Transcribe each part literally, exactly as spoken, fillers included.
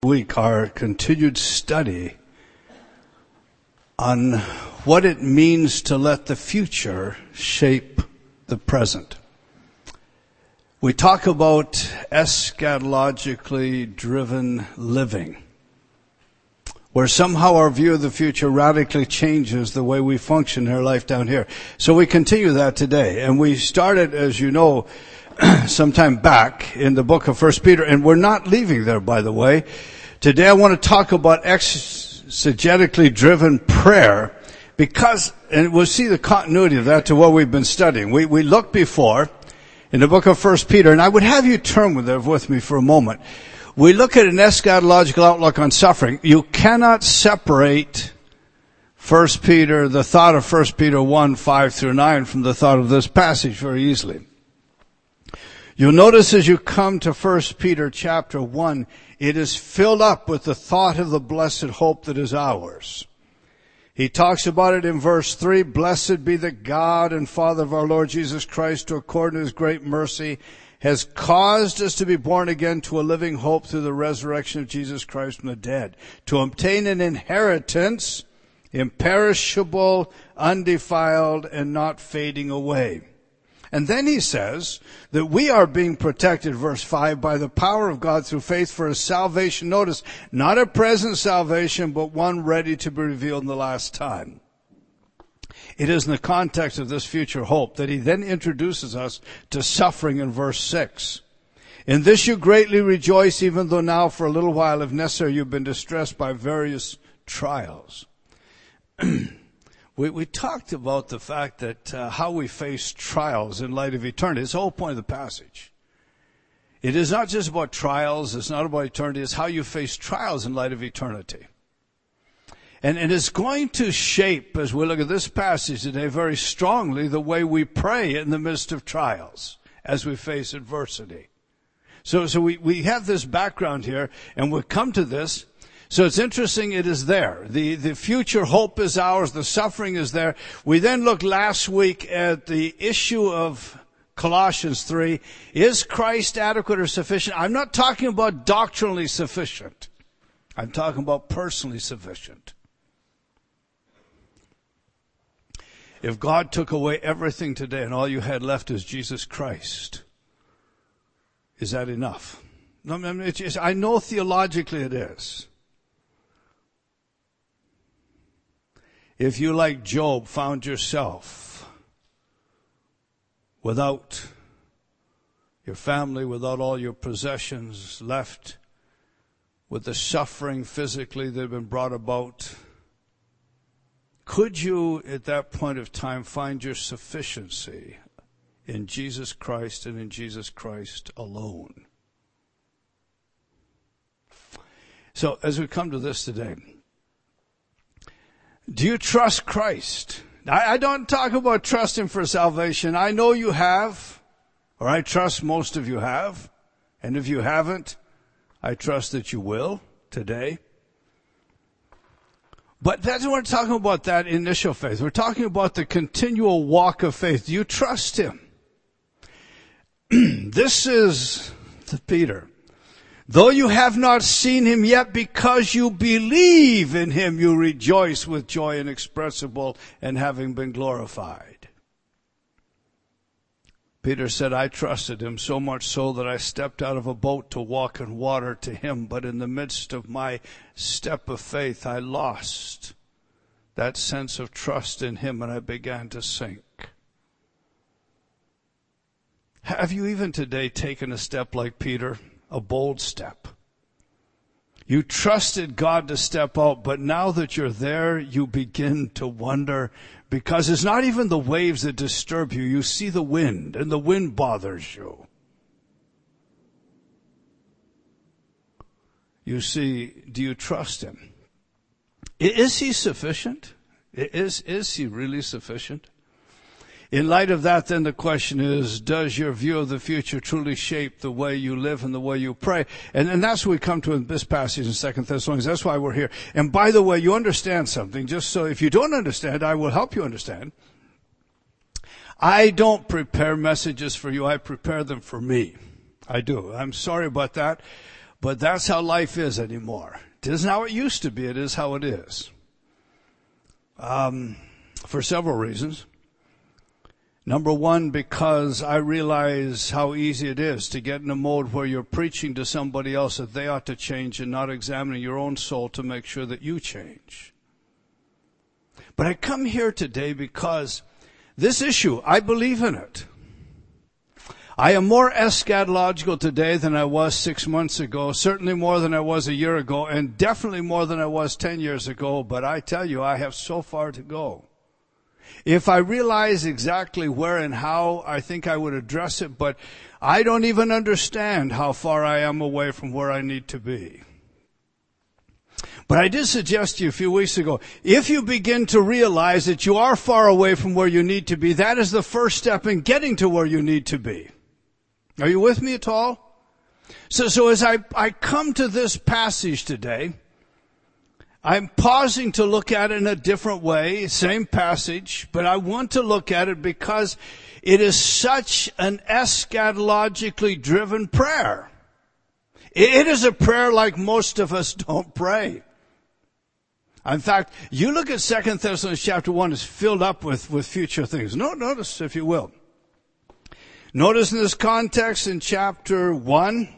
week our continued study on what it means to let the future shape the present. We talk about eschatologically driven living, where somehow our view of the future radically changes the way we function in our life down here. So we continue that today. And we started, as you know, sometime back in the book of First Peter, and we're not leaving there, by the way. Today I want to talk about exegetically driven prayer, because, and we'll see the continuity of that to what we've been studying. We, we looked before in the book of First Peter, and I would have you turn with it with me for a moment. We look at an eschatological outlook on suffering. You cannot separate First Peter, the thought of First Peter one, five through nine from the thought of this passage very easily. You'll notice as you come to First Peter chapter one, it is filled up with the thought of the blessed hope that is ours. He talks about it in verse three, blessed be the God and Father of our Lord Jesus Christ, who according to his great mercy has caused us to be born again to a living hope through the resurrection of Jesus Christ from the dead, to obtain an inheritance imperishable, undefiled, and not fading away. And then he says that we are being protected, verse five, by the power of God through faith for a salvation. Notice, not a present salvation, but one ready to be revealed in the last time. It is in the context of this future hope that he then introduces us to suffering in verse six. In this you greatly rejoice, even though now for a little while, if necessary, you've been distressed by various trials. We, we talked about the fact that uh, how we face trials in light of eternity. It's the whole point of the passage. It is not just about trials. It's not about eternity. It's how you face trials in light of eternity. And, and it's going to shape, as we look at this passage today, very strongly the way we pray in the midst of trials as we face adversity. So, so we, we have this background here, and we'll come to this. So it's interesting, it is there. The, the future hope is ours. The suffering is there. We then looked last week at the issue of Colossians three. Is Christ adequate or sufficient? I'm not talking about doctrinally sufficient. I'm talking about personally sufficient. If God took away everything today and all you had left is Jesus Christ, is that enough? No, I, mean, it's just, I know theologically it is. If you, like Job, found yourself without your family, without all your possessions, left with the suffering physically that had been brought about, could you at that point of time find your sufficiency in Jesus Christ and in Jesus Christ alone? So as we come to this today, do you trust Christ? I, I don't talk about trusting for salvation. I know you have, or I trust most of you have. And if you haven't, I trust that you will today. But that's what we're talking about, that initial faith. We're talking about the continual walk of faith. Do you trust him? This is to Peter. Though you have not seen him yet, because you believe in him, you rejoice with joy inexpressible and having been glorified. Peter said, I trusted him so much so that I stepped out of a boat to walk in water to him. But in the midst of my step of faith, I lost that sense of trust in him and I began to sink. Have you even today taken a step like Peter? A bold step. You trusted God to step out, but now that you're there, you begin to wonder, because it's not even the waves that disturb you. You see the wind, and the wind bothers you. You see, do you trust him? Is he sufficient? Is, is he really sufficient? In light of that, then the question is, does your view of the future truly shape the way you live and the way you pray? And, and that's what we come to in this passage in Second Thessalonians. That's why we're here. And by the way, you understand something, just so if you don't understand, I will help you understand. I don't prepare messages for you. I prepare them for me. I do. I'm sorry about that. But that's how life is anymore. It isn't how it used to be. It is how it is. Um, for several reasons. Number one, because I realize how easy it is to get in a mode where you're preaching to somebody else that they ought to change and not examining your own soul to make sure that you change. But I come here today because this issue, I believe in it. I am more eschatological today than I was six months ago, certainly more than I was a year ago, and definitely more than I was ten years ago, but I tell you, I have so far to go. If I realize exactly where and how, I think I would address it, but I don't even understand how far I am away from where I need to be. But I did suggest to you a few weeks ago, if you begin to realize that you are far away from where you need to be, that is the first step in getting to where you need to be. Are you with me at all? So, so as I, I come to this passage today, I'm pausing to look at it in a different way, same passage, but I want to look at it because it is such an eschatologically driven prayer. It is a prayer like most of us don't pray. In fact, you look at Second Thessalonians chapter one, it's filled up with, with future things. No, notice, if you will. Notice in this context in chapter one,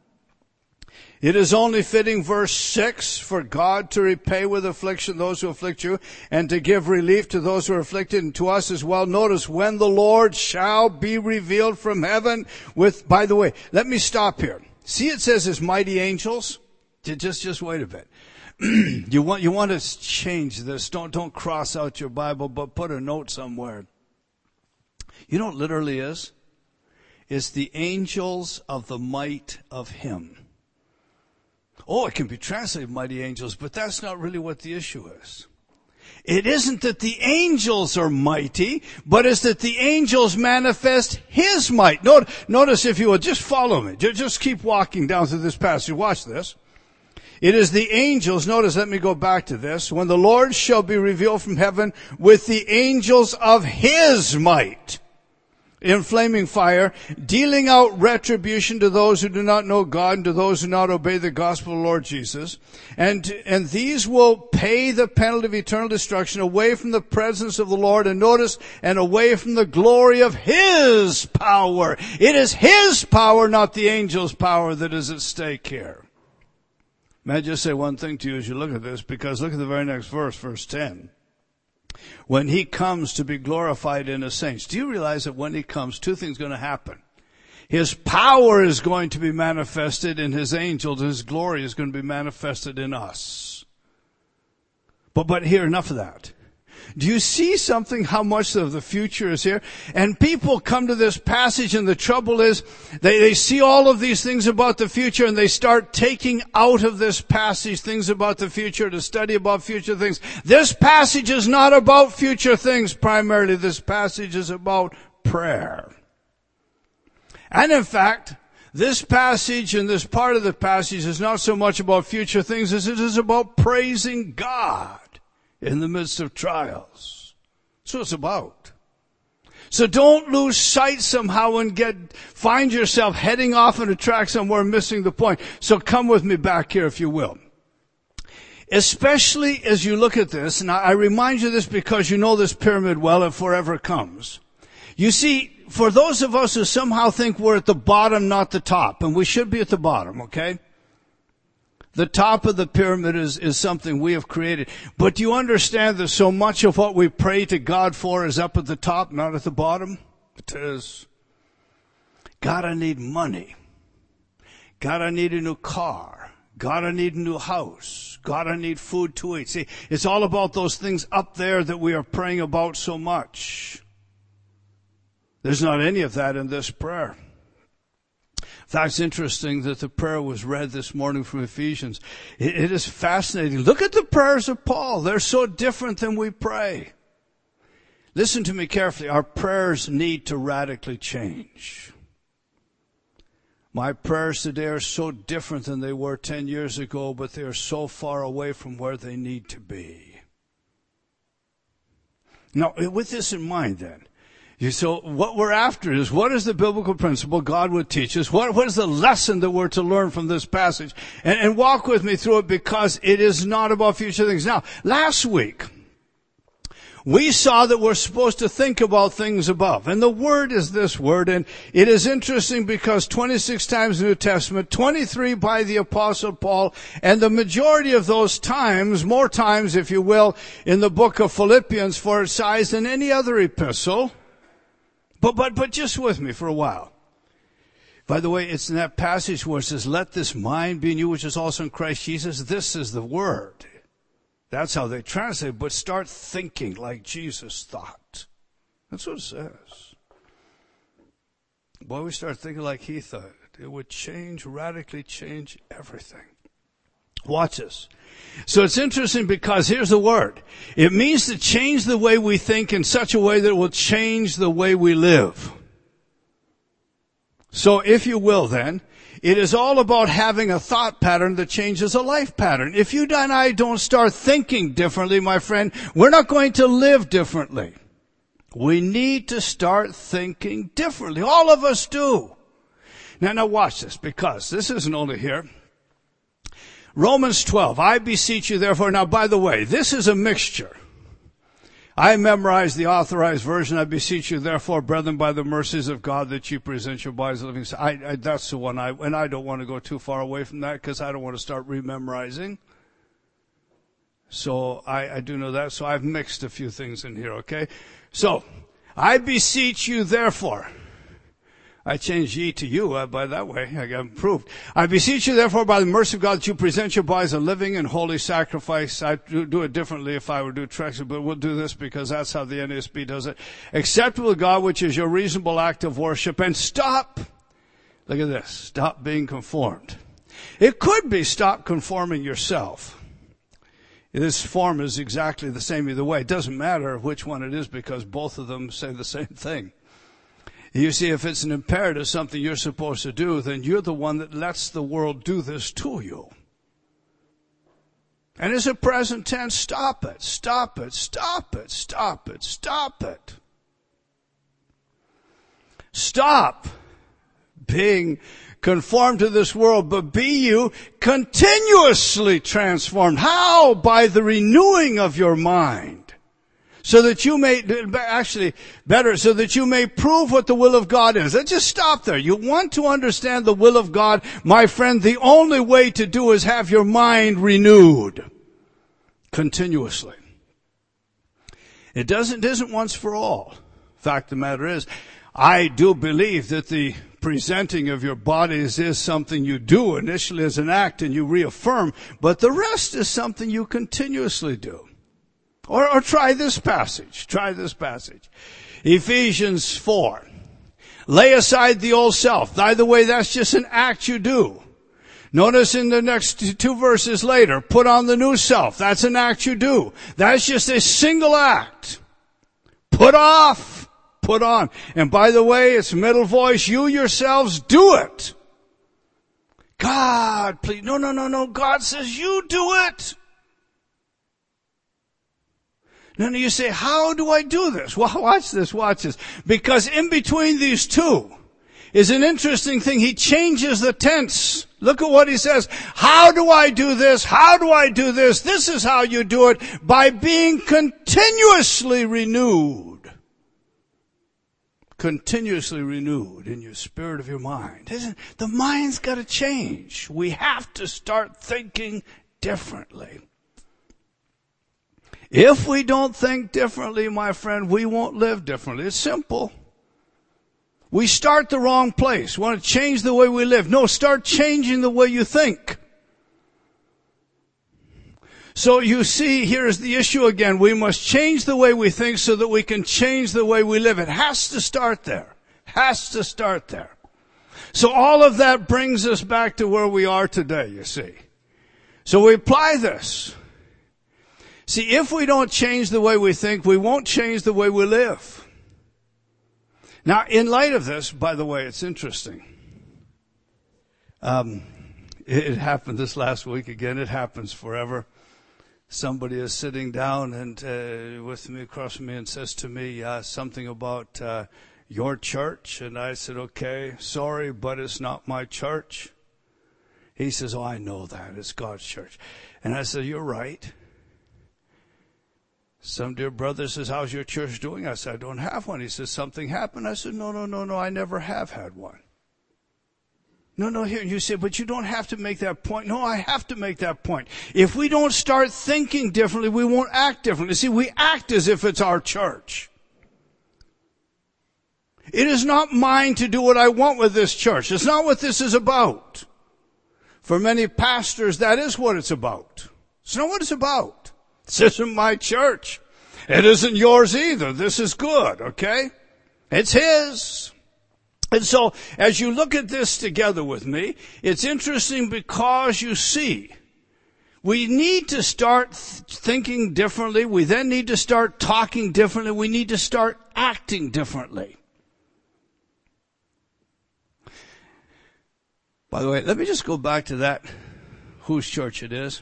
it is only fitting, verse six, for God to repay with affliction those who afflict you, and to give relief to those who are afflicted, and to us as well. Notice, when the Lord shall be revealed from heaven with, by the way, let me stop here. See, it says his mighty angels. Just, just wait a bit. you want, you want to change this. Don't, don't cross out your Bible, but put a note somewhere. You know what it literally is? It's the angels of the might of him. Oh, it can be translated mighty angels, but that's not really what the issue is. It isn't that the angels are mighty, but it's that the angels manifest his might. Notice, if you will, just follow me. Just keep walking down through this passage. Watch this. It is the angels, notice, let me go back to this. When the Lord shall be revealed from heaven with the angels of his might in flaming fire, dealing out retribution to those who do not know God and to those who do not obey the gospel of the Lord Jesus. And, and these will pay the penalty of eternal destruction away from the presence of the Lord, and notice, and away from the glory of his power. It is his power, not the angel's power, that is at stake here. May I just say one thing to you as you look at this, because look at the very next verse, verse ten. When he comes to be glorified in his saints. Do you realize that when he comes, two things are going to happen? His power is going to be manifested in his angels. His glory is going to be manifested in us. But, but here, enough of that. Do you see something, how much of the future is here? And people come to this passage, and the trouble is they, they see all of these things about the future, and they start taking out of this passage things about the future to study about future things. This passage is not about future things primarily. This passage is about prayer. And in fact, this passage and this part of the passage is not so much about future things as it is about praising God in the midst of trials. That's what it's about. So don't lose sight somehow and get, find yourself heading off on a track somewhere and missing the point. So come with me back here, if you will. Especially as you look at this, and I remind you this because you know this pyramid well, it forever comes. You see, for those of us who somehow think we're at the bottom, not the top, and we should be at the bottom, okay? The top of the pyramid is, is something we have created. But do you understand that so much of what we pray to God for is up at the top, not at the bottom? It is. God, I need money. God, I need a new car. God, I need a new house. God, I need food to eat. See, it's all about those things up there that we are praying about so much. There's not any of that in this prayer. In fact, it's interesting that the prayer was read this morning from Ephesians. It, it is fascinating. Look at the prayers of Paul. They're so different than we pray. Listen to me carefully. Our prayers need to radically change. My prayers today are so different than they were ten years ago, but they are so far away from where they need to be. Now, with this in mind then, You, so what we're after is, what is the biblical principle God would teach us? What, what is the lesson that we're to learn from this passage? And, and walk with me through it, because it is not about future things. Now, last week, we saw that we're supposed to think about things above. And the word is this word, and it is interesting because twenty-six times in the New Testament, twenty-three by the Apostle Paul, and the majority of those times, more times if you will, in the book of Philippians for its size than any other epistle. But, but, but just with me for a while. By the way, it's in that passage where it says, let this mind be in you, which is also in Christ Jesus. This is the word. That's how they translate, but start thinking like Jesus thought. That's what it says. Boy, we start thinking like he thought. It would change, radically change everything. Watch this. So it's interesting because here's the word. It means to change the way we think in such a way that it will change the way we live. So if you will then, it is all about having a thought pattern that changes a life pattern. If you and I don't start thinking differently, my friend, we're not going to live differently. We need to start thinking differently. All of us do. Now, now watch this, because this isn't only here. Romans twelve, I beseech you therefore. Now, by the way, this is a mixture. I memorized the Authorized Version. I beseech you therefore, brethren, by the mercies of God, that you present your bodies a living sacrifice. I, I, that's the one I, and I don't want to go too far away from that because I don't want to start rememorizing. So I, I do know that. So I've mixed a few things in here, okay? So, I beseech you therefore. I changed ye to you, uh, by that way, I got improved. I beseech you therefore by the mercy of God that you present your bodies a living and holy sacrifice. I do, do it differently if I were to do tracks, but we'll do this because that's how the N A S B does it. Acceptable to God, which is your reasonable act of worship. And stop, look at this, stop being conformed. It could be stop conforming yourself. This form is exactly the same either way. It doesn't matter which one it is because both of them say the same thing. You see, if it's an imperative, something you're supposed to do, then you're the one that lets the world do this to you. And it's a present tense, stop it, stop it, stop it, stop it, stop it. Stop being conformed to this world, but be you continuously transformed. How? By the renewing of your mind. So that you may, actually, better, so that you may prove what the will of God is. Let's just stop there. You want to understand the will of God, my friend, the only way to do is have your mind renewed continuously. It doesn't, it isn't once for all. Fact of the matter is, I do believe that the presenting of your bodies is something you do initially as an act and you reaffirm, but the rest is something you continuously do. Or, or try this passage. Try this passage. Ephesians four. Lay aside the old self. By the way, that's just an act you do. Notice in the next two verses later, put on the new self. That's an act you do. That's just a single act. Put off, put on. And by the way, it's middle voice. You yourselves do it. God, please. No, no, no, no. God says you do it. Now you say, how do I do this? Well, watch this, watch this. Because in between these two is an interesting thing. He changes the tense. Look at what he says. How do I do this? How do I do this? This is how you do it, by being continuously renewed. Continuously renewed in your spirit of your mind. Isn't, the mind's got to change. We have to start thinking differently. If we don't think differently, my friend, we won't live differently. It's simple. We start the wrong place. We want to change the way we live. No, start changing the way you think. So you see, here's the issue again. We must change the way we think so that we can change the way we live. It has to start there. Has to start there. So all of that brings us back to where we are today, you see. So we apply this. See, if we don't change the way we think, we won't change the way we live. Now, in light of this, by the way, it's interesting. Um, it, it happened this last week again. It happens forever. somebody is sitting down and uh, with me, across from me, and says to me uh, something about uh, your church. And I said, okay, sorry, but it's not my church. He says, oh, I know that. It's God's church. And I said, you're right. Some dear brother says, how's your church doing? I said, I don't have one. He says, something happened. I said, no, no, no, no, I never have had one. No, no, here, you say, but you don't have to make that point. No, I have to make that point. If we don't start thinking differently, we won't act differently. See, we act as if it's our church. It is not mine to do what I want with this church. It's not what this is about. For many pastors, that is what it's about. It's not what it's about. This isn't my church. It isn't yours either. This is good, okay? It's his. And so, as you look at this together with me, it's interesting because you see, we need to start th- thinking differently. We then need to start talking differently. We need to start acting differently. By the way, let me just go back to that, whose church it is.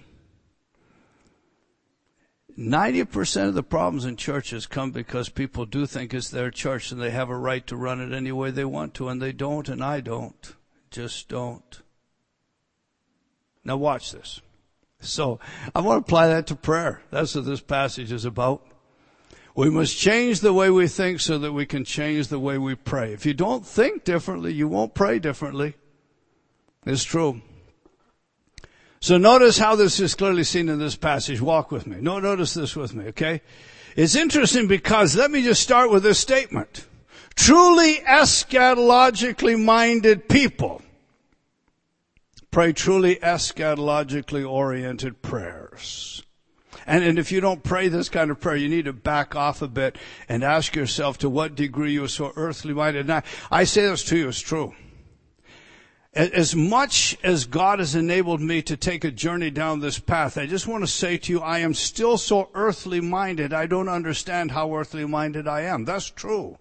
ninety percent of the problems in churches come because people do think it's their church and they have a right to run it any way they want to, and they don't, and I don't. Just don't. Now watch this. So, I want to apply that to prayer. That's what this passage is about. We must change the way we think so that we can change the way we pray. If you don't think differently, you won't pray differently. It's true. So notice how this is clearly seen in this passage. Walk with me. No, notice this with me, okay? It's interesting because, let me just start with this statement. Truly eschatologically minded people pray truly eschatologically oriented prayers. And, and if you don't pray this kind of prayer, you need to back off a bit and ask yourself to what degree you are so earthly minded. Now, I say this to you, it's true. As much as God has enabled me to take a journey down this path, I just want to say to you, I am still so earthly minded, I don't understand how earthly minded I am. That's true.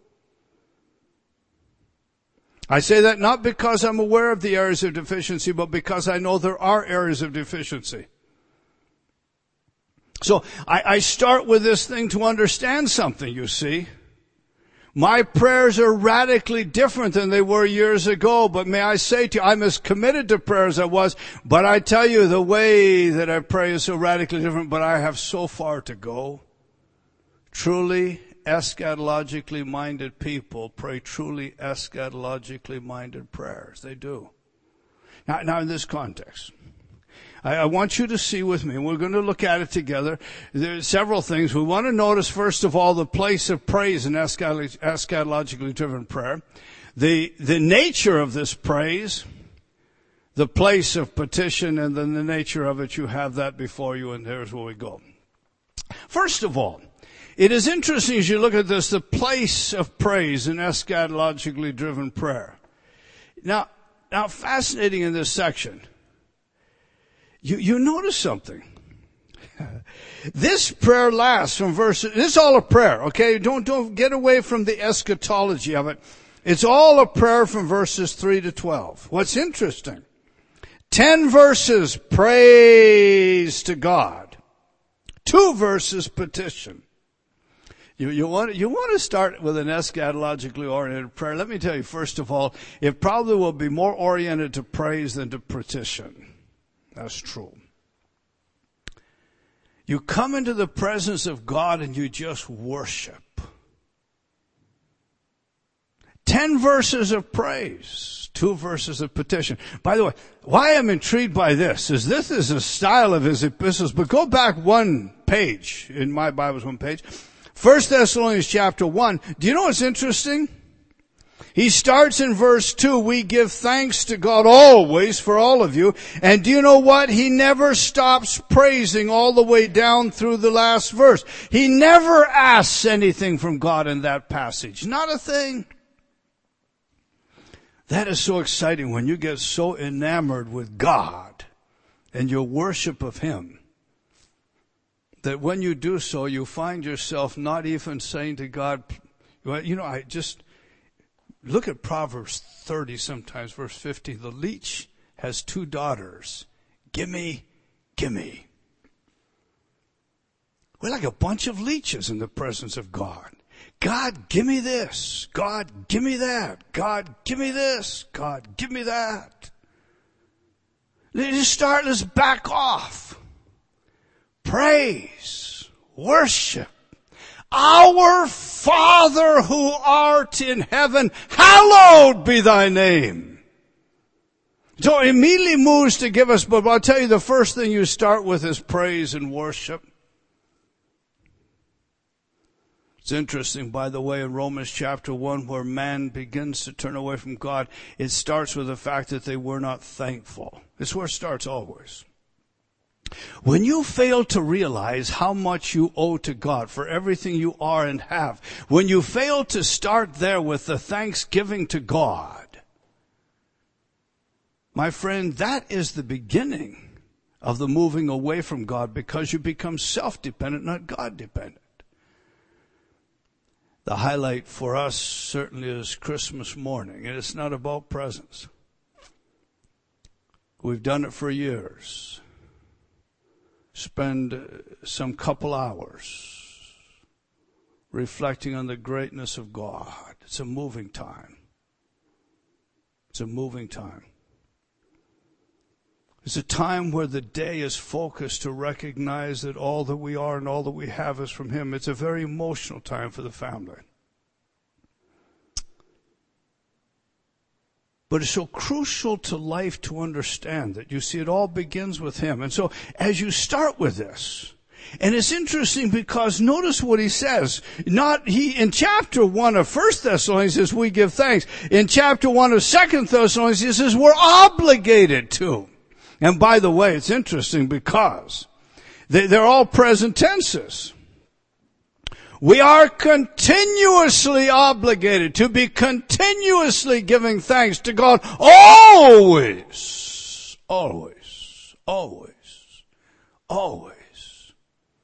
I say that not because I'm aware of the areas of deficiency, but because I know there are areas of deficiency. So I, I start with this thing to understand something, you see. My prayers are radically different than they were years ago, but may I say to you, I'm as committed to prayer as I was, but I tell you, the way that I pray is so radically different, but I have so far to go. Truly eschatologically minded people pray truly eschatologically minded prayers. They do. Now, now in this context, I, I want you to see with me, and we're going to look at it together. There's several things. We want to notice, first of all, the place of praise in eschatologically driven prayer. The, the nature of this praise, the place of petition, and then the nature of it. You have that before you, and there's where we go. First of all, it is interesting as you look at this, the place of praise in eschatologically driven prayer. Now, now fascinating in this section, you, you notice something. This prayer lasts from verse, this is all a prayer, okay? Don't, don't get away from the eschatology of it. It's all a prayer from verses three to twelve. What's interesting, ten verses praise to God. Two verses petition. You, you want, you want to start with an eschatologically oriented prayer. Let me tell you, first of all, it probably will be more oriented to praise than to petition. That's true. You come into the presence of God and you just worship. Ten verses of praise, two verses of petition. By the way, why I'm intrigued by this is this is a style of his epistles, but go back one page, in my Bible's one page. First Thessalonians chapter one. Do you know what's interesting? He starts in verse two, we give thanks to God always for all of you. And do you know what? He never stops praising all the way down through the last verse. He never asks anything from God in that passage. Not a thing. That is so exciting when you get so enamored with God and your worship of Him, that when you do so, you find yourself not even saying to God, you know, I just look at Proverbs thirty sometimes, verse fifteen. The leech has two daughters. Gimme, gimme. We're like a bunch of leeches in the presence of God. God, give me this. God, give me that. God, give me this. God, give me that. Let's start, let's back off. Praise, worship. Our Father who art in heaven, hallowed be thy name. So it immediately moves to give us, but I'll tell you the first thing you start with is praise and worship. It's interesting, by the way, in Romans chapter one, where man begins to turn away from God, it starts with the fact that they were not thankful. It's where it starts always. When you fail to realize how much you owe to God for everything you are and have, when you fail to start there with the thanksgiving to God, my friend, that is the beginning of the moving away from God, because you become self-dependent, not God-dependent. The highlight for us certainly is Christmas morning, and it's not about presents. We've done it for years. Spend some couple hours reflecting on the greatness of God. It's a moving time. It's a moving time. It's a time where the day is focused to recognize that all that we are and all that we have is from Him. It's a very emotional time for the family. But it's so crucial to life to understand that. You see, it all begins with Him. And so as you start with this, and it's interesting because notice what he says. Not he in chapter one of First Thessalonians says we give thanks. In chapter one of Second Thessalonians he says we're obligated to. And by the way, it's interesting because they, they're all present tenses. We are continuously obligated to be continuously giving thanks to God always, always, always, always.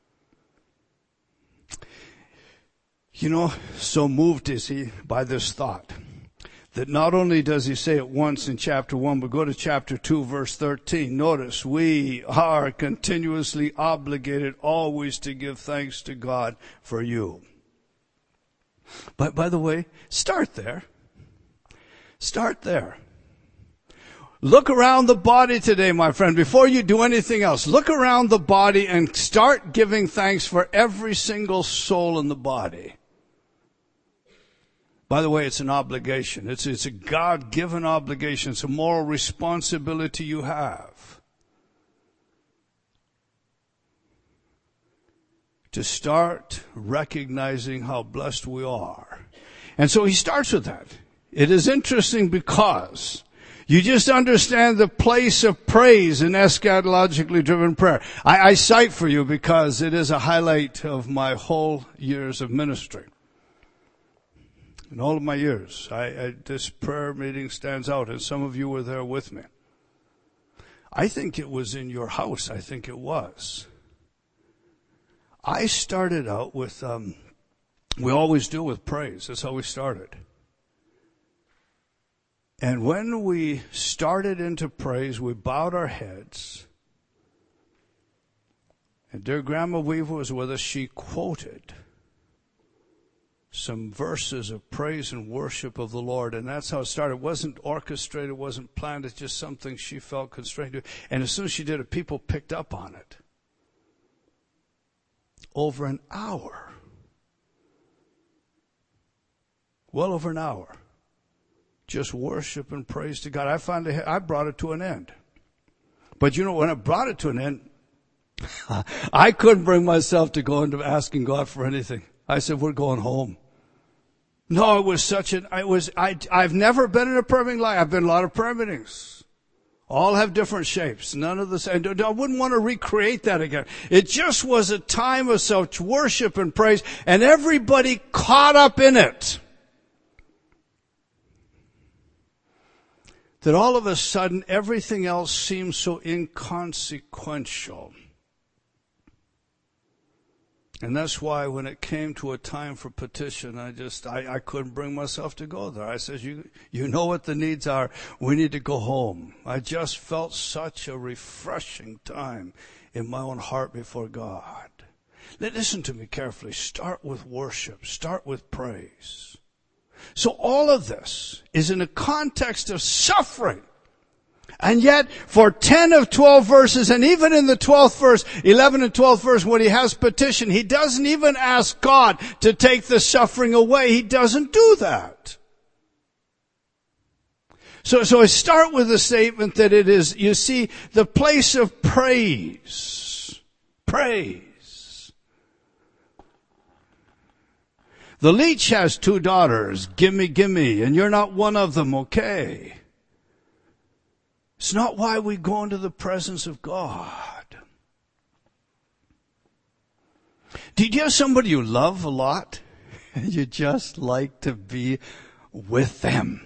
You know, so moved is he by this thought that not only does he say it once in chapter one, but go to chapter two, verse thirteen. Notice, we are continuously obligated always to give thanks to God for you. But by the way, start there. Start there. Look around the body today, my friend, before you do anything else. Look around the body and start giving thanks for every single soul in the body. By the way, it's an obligation. It's, it's a God-given obligation. It's a moral responsibility you have to start recognizing how blessed we are. And so he starts with that. It is interesting because you just understand the place of praise in eschatologically driven prayer. I, I cite for you because it is a highlight of my whole years of ministry. In all of my years, I, I, this prayer meeting stands out, and some of you were there with me. I think it was in your house. I think it was. I started out with, um, we always do with praise. That's how we started. And when we started into praise, we bowed our heads. And dear Grandma Weaver was with us. She quoted some verses of praise and worship of the Lord, and that's how it started. It wasn't orchestrated, it wasn't planned, it's just something she felt constrained to. And as soon as she did it, people picked up on it. Over an hour. Well over an hour. Just worship and praise to God. I finally, I brought it to an end. But you know, when I brought it to an end, I couldn't bring myself to go into asking God for anything. I said, we're going home. No, it was such an, I was, I, I've never been in a prayer meeting like, I've been in a lot of prayer meetings. All have different shapes. None of the same. I wouldn't want to recreate that again. It just was a time of such worship and praise, and everybody caught up in it. That all of a sudden everything else seems so inconsequential. And that's why when it came to a time for petition, I just, I, I couldn't bring myself to go there. I said, you, you know what the needs are. We need to go home. I just felt such a refreshing time in my own heart before God. Listen to me carefully. Start with worship. Start with praise. So all of this is in a context of suffering. And yet, for ten of twelve verses, and even in the twelfth verse, eleven and twelfth verse, when he has petition, he doesn't even ask God to take the suffering away. He doesn't do that. So, so I start with the statement that it is, you see, the place of praise. Praise. The leech has two daughters, gimme, gimme, and you're not one of them, okay? It's not why we go into the presence of God. Do you have somebody you love a lot? And you just like to be with them?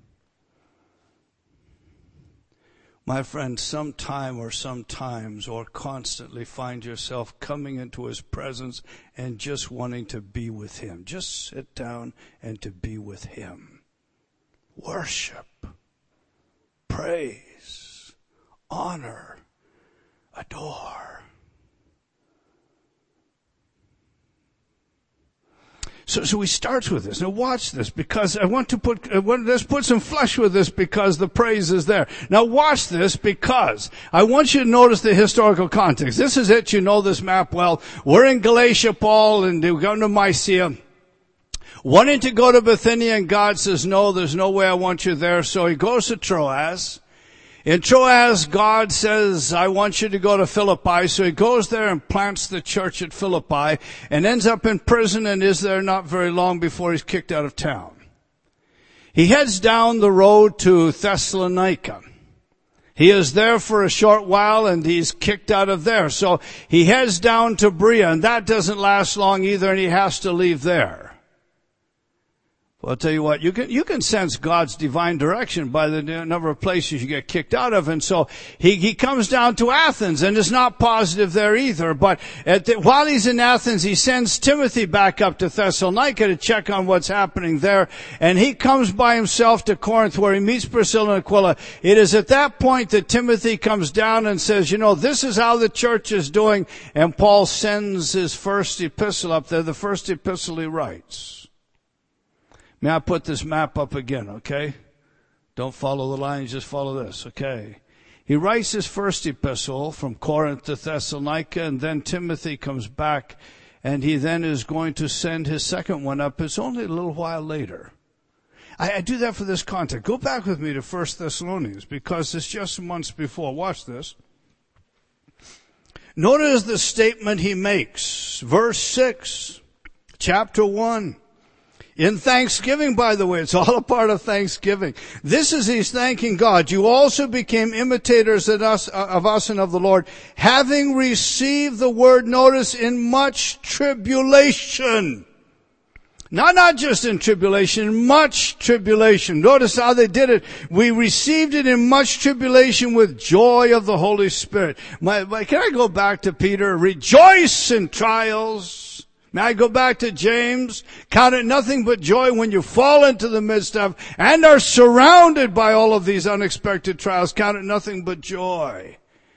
My friend, sometime or sometimes or constantly find yourself coming into his presence and just wanting to be with him. Just sit down and to be with him. Worship. Praise. Honor. Adore. So, so he starts with this. Now watch this, because I want to put, I want, let's put some flesh with this because the praise is there. Now watch this, because I want you to notice the historical context. This is it. You know this map well. We're in Galatia, Paul, and we're going to Mysia. Wanting to go to Bithynia, and God says, no, there's no way I want you there. So he goes to Troas. In Troas, God says, I want you to go to Philippi. So he goes there and plants the church at Philippi and ends up in prison and is there not very long before he's kicked out of town. He heads down the road to Thessalonica. He is there for a short while and he's kicked out of there. So he heads down to Berea, and that doesn't last long either, and he has to leave there. Well, I'll tell you what, you can, you can sense God's divine direction by the number of places you get kicked out of. And so he, he comes down to Athens, and it's not positive there either. But at the, while he's in Athens, he sends Timothy back up to Thessalonica to check on what's happening there. And he comes by himself to Corinth, where he meets Priscilla and Aquila. It is at that point that Timothy comes down and says, you know, this is how the church is doing. And Paul sends his first epistle up there, the first epistle he writes. May I put this map up again, okay? Don't follow the lines, just follow this, okay? He writes his first epistle from Corinth to Thessalonica, and then Timothy comes back, and he then is going to send his second one up. It's only a little while later. I, I do that for this context. Go back with me to First Thessalonians, because it's just months before. Watch this. Notice the statement he makes. Verse six, chapter one. In thanksgiving, by the way, it's all a part of thanksgiving. This is he's thanking God. You also became imitators of us, of us and of the Lord, having received the word, notice, in much tribulation. Not, not just in tribulation, in much tribulation. Notice how they did it. We received it in much tribulation with joy of the Holy Spirit. My, my, can I go back to Peter? Rejoice in trials. May I go back to James? Count it nothing but joy when you fall into the midst of and are surrounded by all of these unexpected trials. Count it nothing but joy.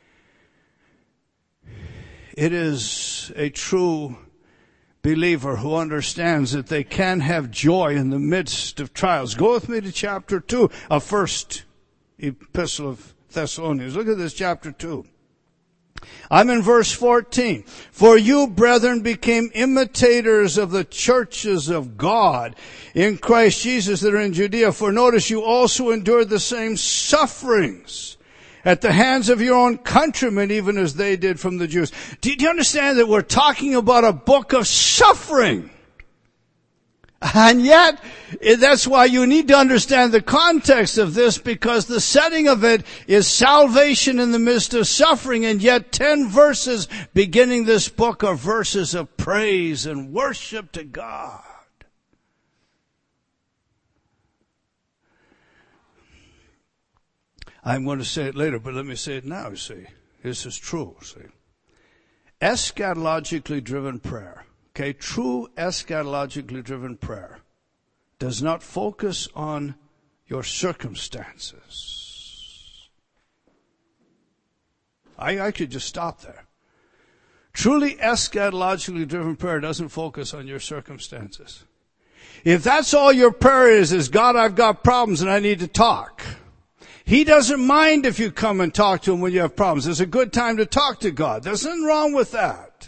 It is a true believer who understands that they can have joy in the midst of trials. Go with me to chapter two of First Epistle of Thessalonians. Look at this, chapter two. I'm in verse fourteen. For you, brethren, became imitators of the churches of God in Christ Jesus that are in Judea. For notice, you also endured the same sufferings at the hands of your own countrymen, even as they did from the Jews. Do you understand that we're talking about a book of suffering? And yet, that's why you need to understand the context of this, because the setting of it is salvation in the midst of suffering, and yet ten verses beginning this book are verses of praise and worship to God. I'm going to say it later, but let me say it now, you see. This is true, see. Eschatologically driven prayer. Okay, true eschatologically driven prayer does not focus on your circumstances. I, I could just stop there. truly eschatologically driven prayer doesn't focus on your circumstances. If that's all your prayer is, is God, I've got problems and I need to talk. He doesn't mind if you come and talk to him when you have problems. It's a good time to talk to God. There's nothing wrong with that.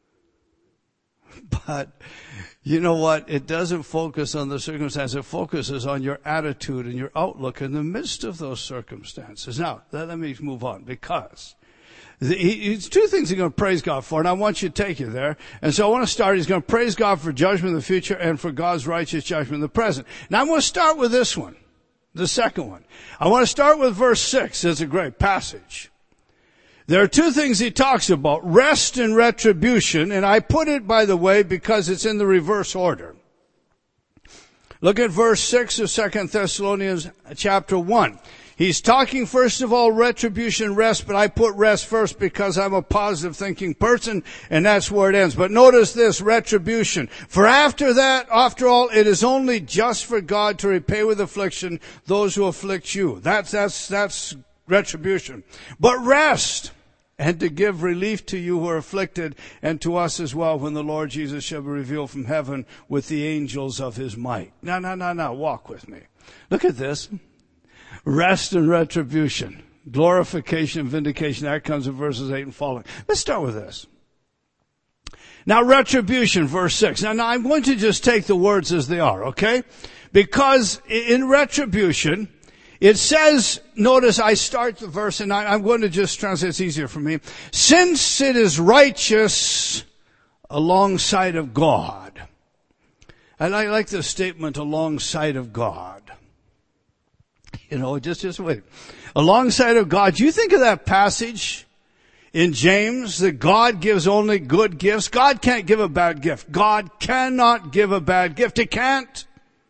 But you know what? It doesn't focus on the circumstances. It focuses on your attitude and your outlook in the midst of those circumstances. Now, let me move on, because it's two things he's going to praise God for, and I want you to take you there. And so I want to start. He's going to praise God for judgment in the future and for God's righteous judgment in the present. Now I'm going to start with this one, the second one. I want to start with verse six. It's a great passage. There are two things he talks about, rest and retribution, and I put it, by the way, because it's in the reverse order. Look at verse six of Second Thessalonians chapter one. He's talking, first of all, retribution, rest, but I put rest first because I'm a positive thinking person, and that's where it ends. But notice this, retribution. For after that, after all, it is only just for God to repay with affliction those who afflict you. That's, that's, that's retribution. But rest, and to give relief to you who are afflicted, and to us as well, when the Lord Jesus shall be revealed from heaven with the angels of his might. Now, now, now, now, walk with me. Look at this. Rest and retribution. Glorification and vindication. That comes in verses eight and following. Let's start with this. Now, retribution, verse six. Now, now, I'm going to just take the words as they are, okay? Because in retribution, it says, notice I start the verse, and I, I'm going to just translate, it's easier for me. Since it is righteous alongside of God. And I like the statement, alongside of God. You know, just, just wait. Alongside of God. Do you think of that passage in James that God gives only good gifts? God can't give a bad gift. God cannot give a bad gift. He can't.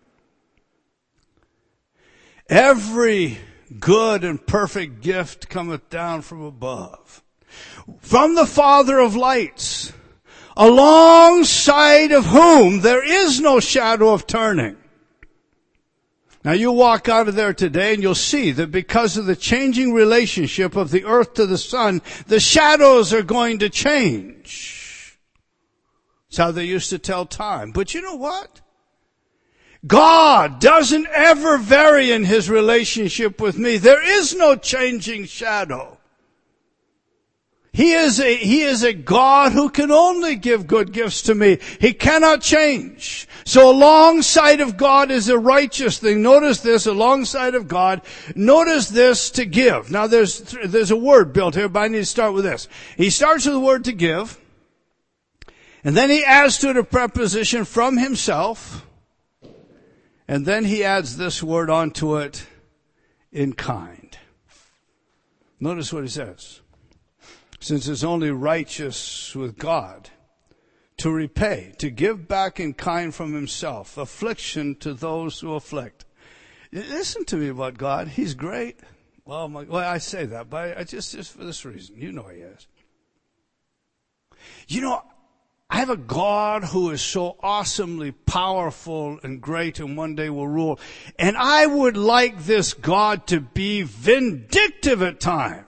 Every good and perfect gift cometh down from above, from the Father of lights, alongside of whom there is no shadow of turning. Now you walk out of there today and you'll see that because of the changing relationship of the earth to the sun, the shadows are going to change. That's how they used to tell time. But you know what? God doesn't ever vary in his relationship with me. There is no changing shadow. He is a, he is a God who can only give good gifts to me. He cannot change. So alongside of God is a righteous thing. Notice this, alongside of God. Notice this, to give. Now there's, there's a word built here, but I need to start with this. He starts with the word to give. And then he adds to it a preposition from himself. And then he adds this word onto it, in kind. Notice what he says. Since it's only righteous with God to repay, to give back in kind from himself, affliction to those who afflict. Listen to me about God. He's great. Well, my, well I say that, but I, I just, just for this reason. You know he is. You know, I have a God who is so awesomely powerful and great and one day will rule. And I would like this God to be vindictive at times.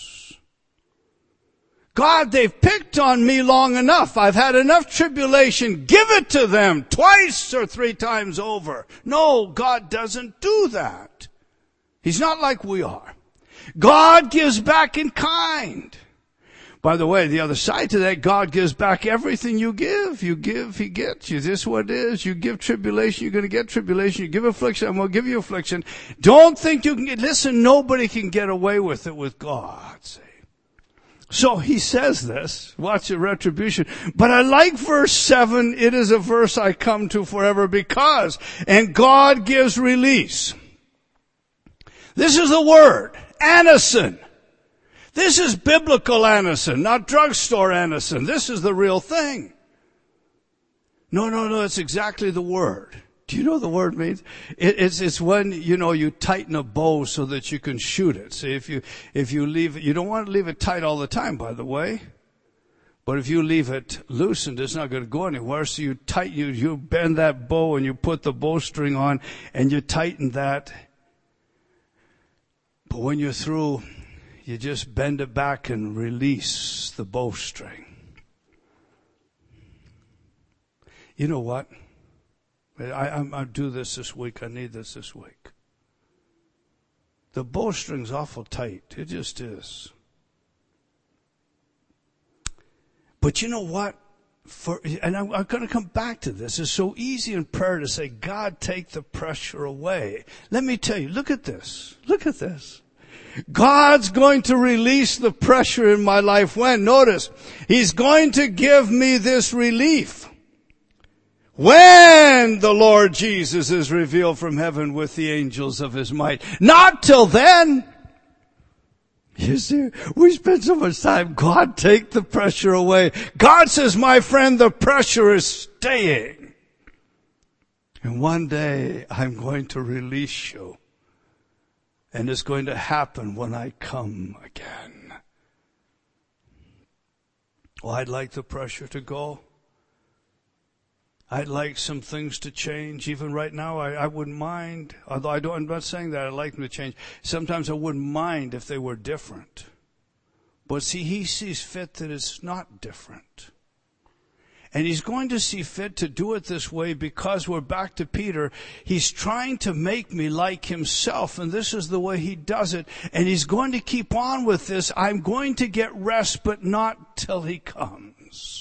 God, they've picked on me long enough. I've had enough tribulation. Give it to them twice or three times over. No, God doesn't do that. He's not like we are. God gives back in kind. By the way, the other side to that, God gives back everything you give. You give, he gets you. This is what it is. You give tribulation, you're going to get tribulation. You give affliction, I'm going to give you affliction. Don't think you can get, listen, nobody can get away with it with God. See? So he says this, watch the retribution. But I like verse seven. It is a verse I come to forever because, and God gives release. This is the word, anison. This is biblical anison, not drugstore anison. This is the real thing. No, no, no, it's exactly the word. Do you know what the word means? It, it's, it's when, you know, you tighten a bow so that you can shoot it. See, if you, if you leave it, you don't want to leave it tight all the time, by the way. But if you leave it loosened, it's not going to go anywhere. So you tighten, you, you bend that bow and you put the bowstring on and you tighten that. But when you're through, you just bend it back and release the bowstring. You know what? I, I, I do this this week. I need this this week. The bowstring's awful tight. It just is. But you know what? For, and I'm, I'm going to come back to this. It's so easy in prayer to say, God, take the pressure away. Let me tell you, look at this. Look at this. God's going to release the pressure in my life when? Notice, He's going to give me this relief when the Lord Jesus is revealed from heaven with the angels of His might. Not till then. You see, we spend so much time, God, take the pressure away. God says, my friend, the pressure is staying. And one day I'm going to release you. And it's going to happen when I come again. Oh, I'd like the pressure to go. I'd like some things to change. Even right now, I, I wouldn't mind. Although I don't, I'm not saying that I'd like them to change. Sometimes I wouldn't mind if they were different. But see, He sees fit that it's not different. And He's going to see fit to do it this way because we're back to Peter. He's trying to make me like Himself, and this is the way He does it. And He's going to keep on with this. I'm going to get rest, but not till He comes.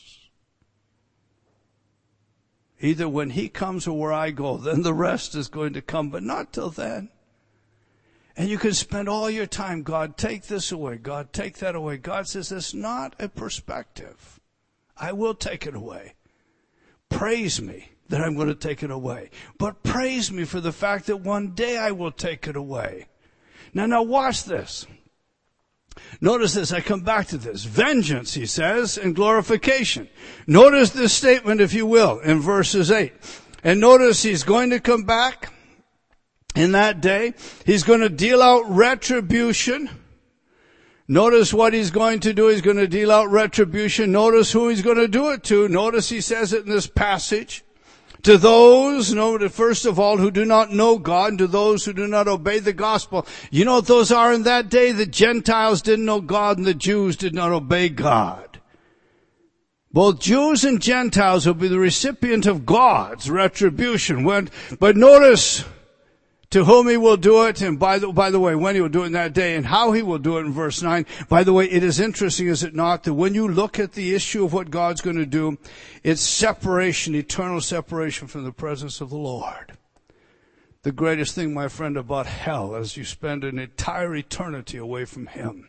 Either when He comes or where I go, then the rest is going to come, but not till then. And you can spend all your time, God, take this away. God, take that away. God says it's not a perspective. I will take it away. Praise me that I'm going to take it away. But praise me for the fact that one day I will take it away. Now, now watch this. Notice this, I come back to this. Vengeance, He says, and glorification. Notice this statement, if you will, in verses eight. And notice He's going to come back in that day. He's going to deal out retribution. Notice what He's going to do. He's going to deal out retribution. Notice who He's going to do it to. Notice He says it in this passage. To those, notice, first of all, who do not know God, and to those who do not obey the gospel. You know what those are in that day? The Gentiles didn't know God and the Jews did not obey God. Both Jews and Gentiles will be the recipient of God's retribution. When, but notice to whom He will do it, and by the, by the way, when He will do it in that day, and how He will do it in verse nine. By the way, it is interesting, is it not, that when you look at the issue of what God's going to do, it's separation, eternal separation from the presence of the Lord. The greatest thing, my friend, about hell is you spend an entire eternity away from Him.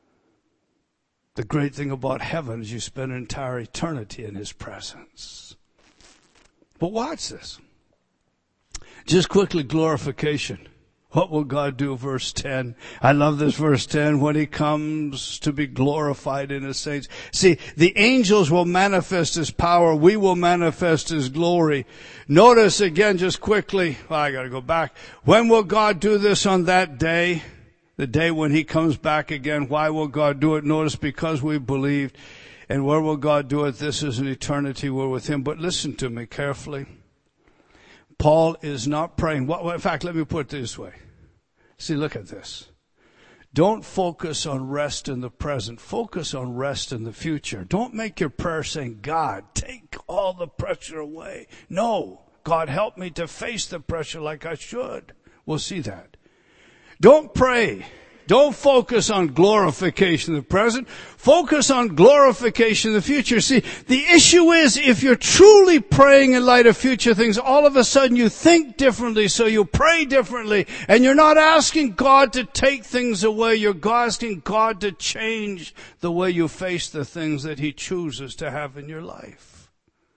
The great thing about heaven is you spend an entire eternity in His presence. But watch this. Just quickly, glorification. What will God do? Verse ten. I love this verse ten. When He comes to be glorified in His saints. See, the angels will manifest His power. We will manifest His glory. Notice again, just quickly. Oh, I gotta go back. When will God do this? On that day? The day when He comes back again. Why will God do it? Notice, because we believed. And where will God do it? This is an eternity. We're with Him. But listen to me carefully. Paul is not praying. Well, in fact, let me put it this way. See, look at this. Don't focus on rest in the present. Focus on rest in the future. Don't make your prayer saying, God, take all the pressure away. No, God, help me to face the pressure like I should. We'll see that. Don't pray. Don't focus on glorification in the present. Focus on glorification in the future. See, the issue is, if you're truly praying in light of future things, all of a sudden you think differently, so you pray differently, and you're not asking God to take things away. You're asking God to change the way you face the things that He chooses to have in your life.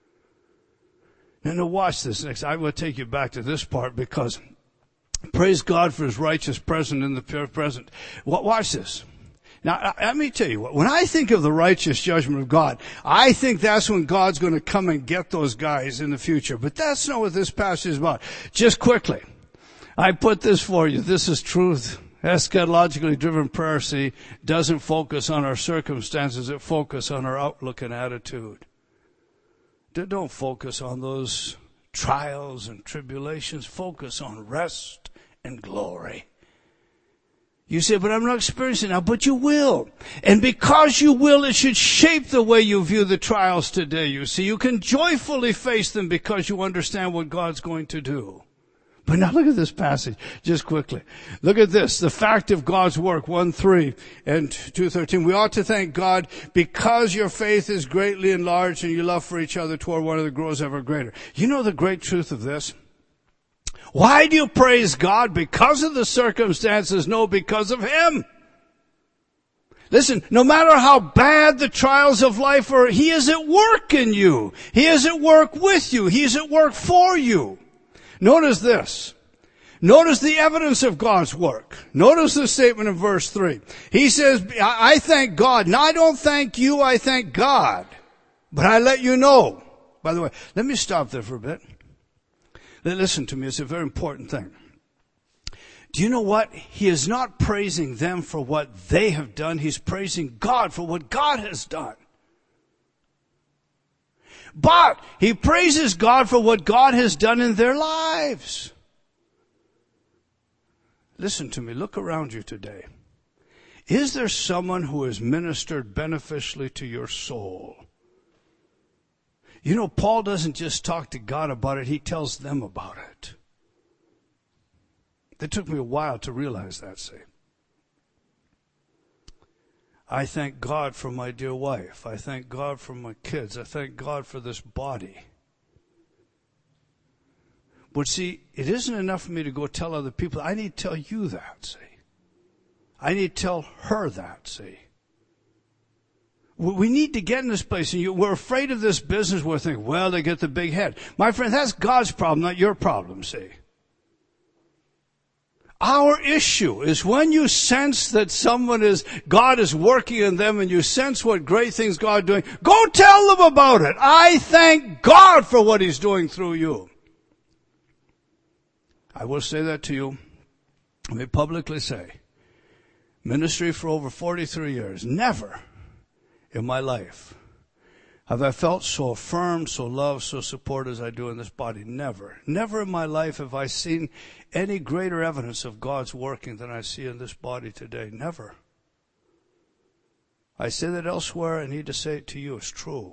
Now, now watch this next. I will take you back to this part because praise God for His righteous present in the present. Watch this. Now, let me tell you what. When I think of the righteous judgment of God, I think that's when God's going to come and get those guys in the future. But that's not what this passage is about. Just quickly, I put this for you. This is truth. Eschatologically driven prayer, see, doesn't focus on our circumstances. It focuses on our outlook and attitude. Don't focus on those trials and tribulations. Focus on rest and glory. You say, but I'm not experiencing it now, but you will. And because you will, it should shape the way you view the trials today, you see. You can joyfully face them because you understand what God's going to do. But now look at this passage, just quickly. Look at this, the fact of God's work, one three and two thirteen. We ought to thank God because your faith is greatly enlarged and your love for each other toward one another grows ever greater. You know the great truth of this? Why do you praise God? Because of the circumstances? No, because of Him. Listen, no matter how bad the trials of life are, He is at work in you. He is at work with you. He's at work for you. Notice this. Notice the evidence of God's work. Notice the statement in verse three. He says, I thank God. Now I don't thank you, I thank God. But I let you know. By the way, let me stop there for a bit. Listen to me, it's a very important thing. Do you know what? He is not praising them for what they have done. He's praising God for what God has done. But he praises God for what God has done in their lives. Listen to me, look around you today. Is there someone who has ministered beneficially to your soul? You know, Paul doesn't just talk to God about it, he tells them about it. It took me a while to realize that, see. I thank God for my dear wife. I thank God for my kids. I thank God for this body. But see, it isn't enough for me to go tell other people. I need to tell you that, see. I need to tell her that, see. We need to get in this place, and you, we're afraid of this business. We're thinking, well, they get the big head. My friend, that's God's problem, not your problem, see. Our issue is when you sense that someone is, God is working in them, and you sense what great things God is doing, go tell them about it. I thank God for what He's doing through you. I will say that to you. Let me publicly say, ministry for over forty-three years, never in my life have I felt so affirmed, so loved, so supported as I do in this body. Never. Never in my life have I seen any greater evidence of God's working than I see in this body today. Never. I say that elsewhere, I need to say it to you. It's true.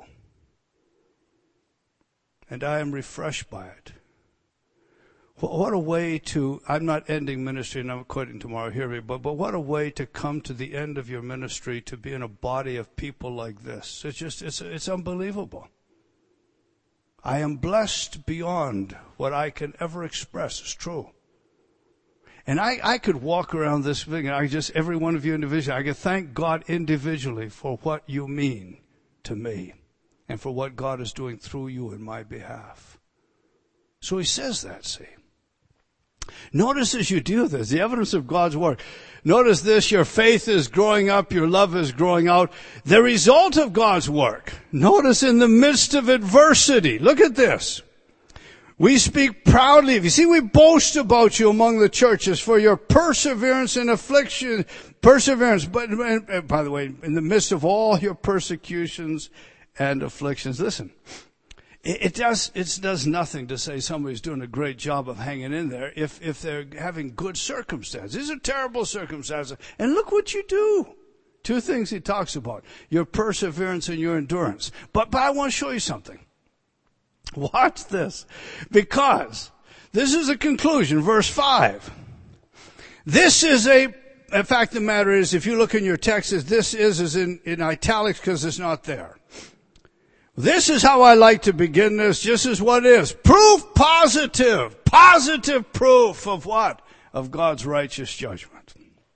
And I am refreshed by it. What a way to, I'm not ending ministry and I'm quitting tomorrow, hear me, but, but what a way to come to the end of your ministry, to be in a body of people like this. It's just, it's, it's unbelievable. I am blessed beyond what I can ever express. It's true. And I, I could walk around this thing, and I just, every one of you individually, I could thank God individually for what you mean to me and for what God is doing through you in my behalf. So he says that, see. Notice as you do this, the evidence of God's work. Notice this, your faith is growing up, your love is growing out. The result of God's work. Notice in the midst of adversity. Look at this. We speak proudly of you. See, we boast about you among the churches for your perseverance in affliction, perseverance. But, by the way, in the midst of all your persecutions and afflictions. Listen. It does, it does nothing to say somebody's doing a great job of hanging in there if, if they're having good circumstances. These are terrible circumstances. And look what you do. Two things he talks about. Your perseverance and your endurance. But, but I want to show you something. Watch this. Because this is a conclusion. Verse five. This is a, in fact, the matter is, if you look in your text, this is, is in, in italics because it's not there. This is how I like to begin this. This is what it is. Proof positive. Positive proof of what? Of God's righteous judgment.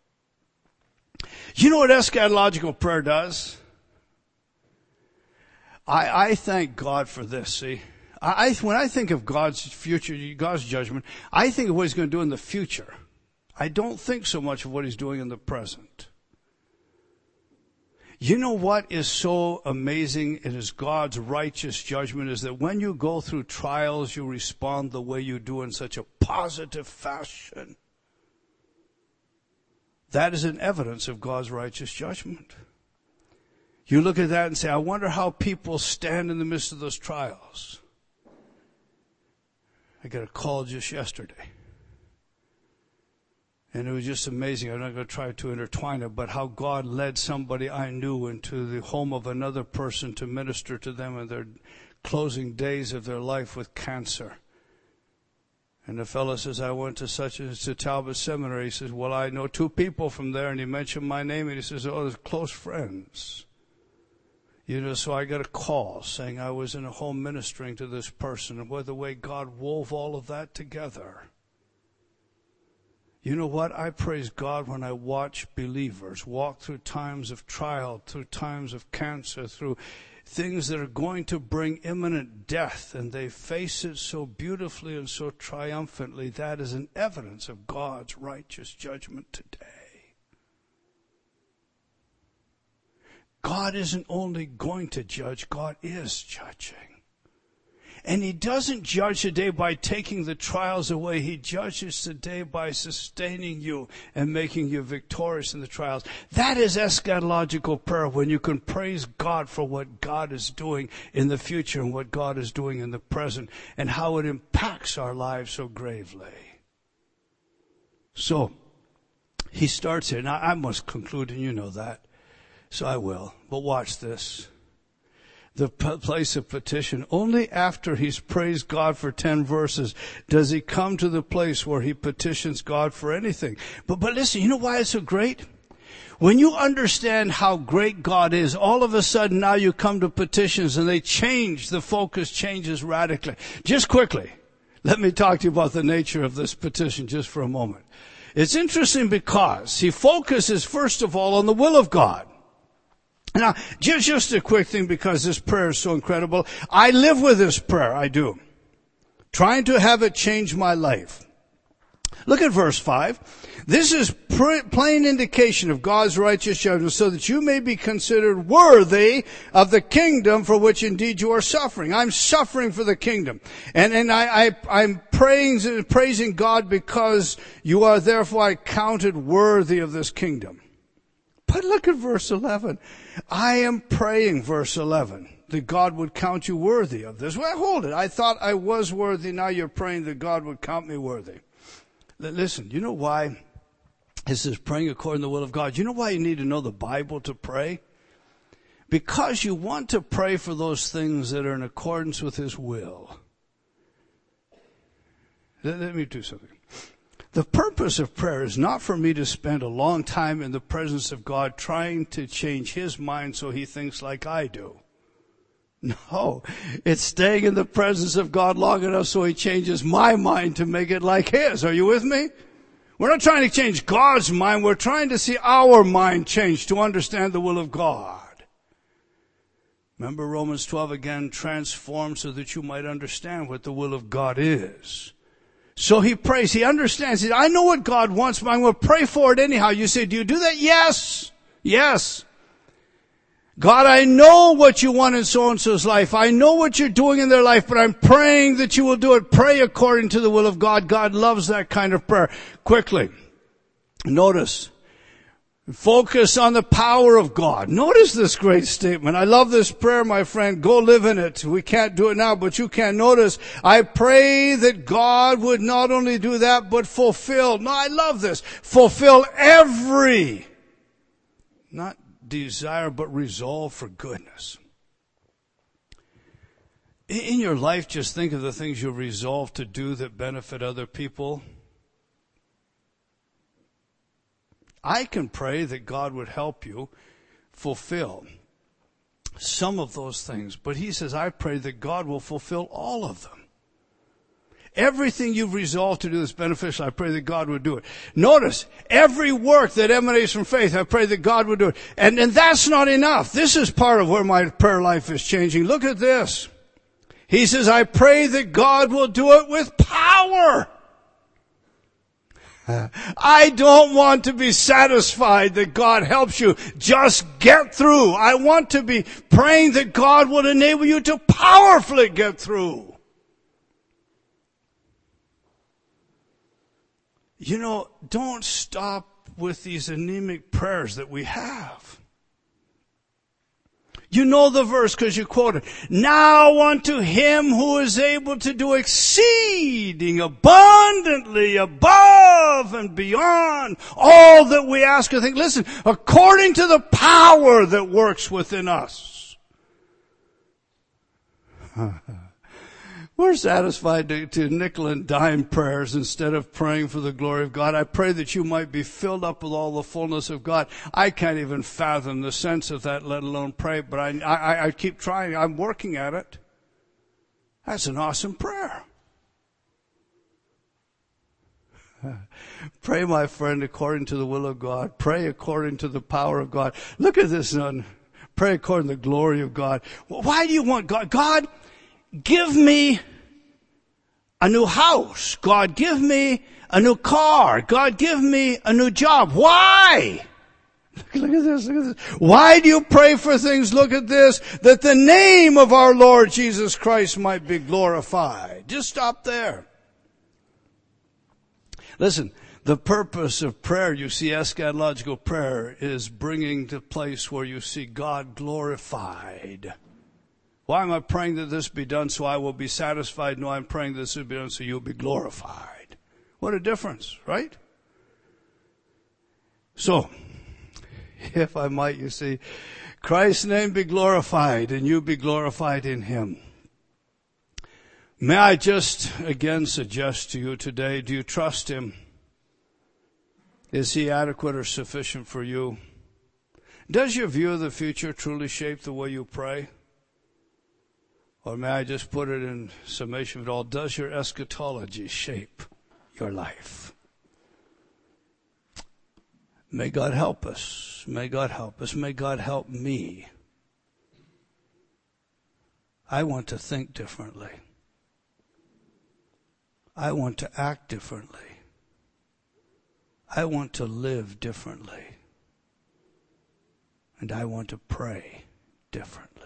You know what eschatological prayer does? I, I thank God for this, see. I, when I think of God's future, God's judgment, I think of what He's going to do in the future. I don't think so much of what He's doing in the present. You know what is so amazing? It is God's righteous judgment is that when you go through trials, you respond the way you do in such a positive fashion. That is an evidence of God's righteous judgment. You look at that and say, I wonder how people stand in the midst of those trials. I got a call just yesterday. And it was just amazing. I'm not going to try to intertwine it, but how God led somebody I knew into the home of another person to minister to them in their closing days of their life with cancer. And the fellow says, I went to such and to Talbot Seminary. He says, well, I know two people from there. And he mentioned my name. And he says, oh, they're close friends. You know, so I got a call saying I was in a home ministering to this person. And by the way, God wove all of that together. You know what? I praise God when I watch believers walk through times of trial, through times of cancer, through things that are going to bring imminent death, and they face it so beautifully and so triumphantly. That is an evidence of God's righteous judgment today. God isn't only going to judge, God is judging. And he doesn't judge today by taking the trials away. He judges today by sustaining you and making you victorious in the trials. That is eschatological prayer, when you can praise God for what God is doing in the future and what God is doing in the present and how it impacts our lives so gravely. So, he starts here. Now, I must conclude, and you know that. So I will. But watch this. The place of petition. Only after he's praised God for ten verses does he come to the place where he petitions God for anything. But, but listen, you know why it's so great? When you understand how great God is, all of a sudden now you come to petitions and they change, the focus changes radically. Just quickly, let me talk to you about the nature of this petition just for a moment. It's interesting because he focuses first of all on the will of God. Now, just, just a quick thing, because this prayer is so incredible. I live with this prayer, I do. Trying to have it change my life. Look at verse five. This is pr- plain indication of God's righteous judgment, so that you may be considered worthy of the kingdom for which indeed you are suffering. I'm suffering for the kingdom. And, and I, I, I'm praying, praising God because you are therefore counted worthy of this kingdom. But look at verse eleven. I am praying, verse eleven, that God would count you worthy of this. Well, hold it. I thought I was worthy. Now you're praying that God would count me worthy. L- listen, you know why this is praying according to the will of God? You know why you need to know the Bible to pray? Because you want to pray for those things that are in accordance with his will. Let, let me do something. The purpose of prayer is not for me to spend a long time in the presence of God trying to change his mind so he thinks like I do. No, it's staying in the presence of God long enough so he changes my mind to make it like his. Are you with me? We're not trying to change God's mind. We're trying to see our mind change to understand the will of God. Remember Romans twelve again, transform so that you might understand what the will of God is. So he prays. He understands it. I know what God wants, but I'm going to pray for it anyhow. You say, do you do that? Yes. Yes. God, I know what you want in so-and-so's life. I know what you're doing in their life, but I'm praying that you will do it. Pray according to the will of God. God loves that kind of prayer. Quickly. Notice. Focus on the power of God. Notice this great statement. I love this prayer, my friend. Go live in it. We can't do it now, but you can. Notice, I pray that God would not only do that, but fulfill. No, I love this. Fulfill every, not desire, but resolve for goodness. In your life, just think of the things you resolve to do that benefit other people. I can pray that God would help you fulfill some of those things. But he says, I pray that God will fulfill all of them. Everything you've resolved to do that's beneficial, I pray that God would do it. Notice, every work that emanates from faith, I pray that God would do it. And, and that's not enough. This is part of where my prayer life is changing. Look at this. He says, I pray that God will do it with power. I don't want to be satisfied that God helps you just get through. I want to be praying that God will enable you to powerfully get through. You know, don't stop with these anemic prayers that we have. You know the verse because you quoted. Now unto him who is able to do exceeding abundantly above and beyond all that we ask or think. Listen, according to the power that works within us. We're satisfied to, to nickel and dime prayers instead of praying for the glory of God. I pray that you might be filled up with all the fullness of God. I can't even fathom the sense of that, let alone pray, but I, I, I keep trying. I'm working at it. That's an awesome prayer. Pray, my friend, according to the will of God. Pray according to the power of God. Look at this, son. Pray according to the glory of God. Why do you want God? God, give me a new house. God, give me a new car. God, give me a new job. Why? Look at this, look at this. Why do you pray for things? Look at this. That the name of our Lord Jesus Christ might be glorified. Just stop there. Listen, the purpose of prayer, you see, eschatological prayer, is bringing to place where you see God glorified. Why am I praying that this be done so I will be satisfied? No, I'm praying this will be done so you'll be glorified. What a difference, right? So, if I might, you see, Christ's name be glorified and you be glorified in him. May I just again suggest to you today, do you trust him? Is he adequate or sufficient for you? Does your view of the future truly shape the way you pray? Or may I just put it in summation of it all, does your eschatology shape your life? May God help us. May God help us. May God help me. I want to think differently. I want to act differently. I want to live differently. And I want to pray differently.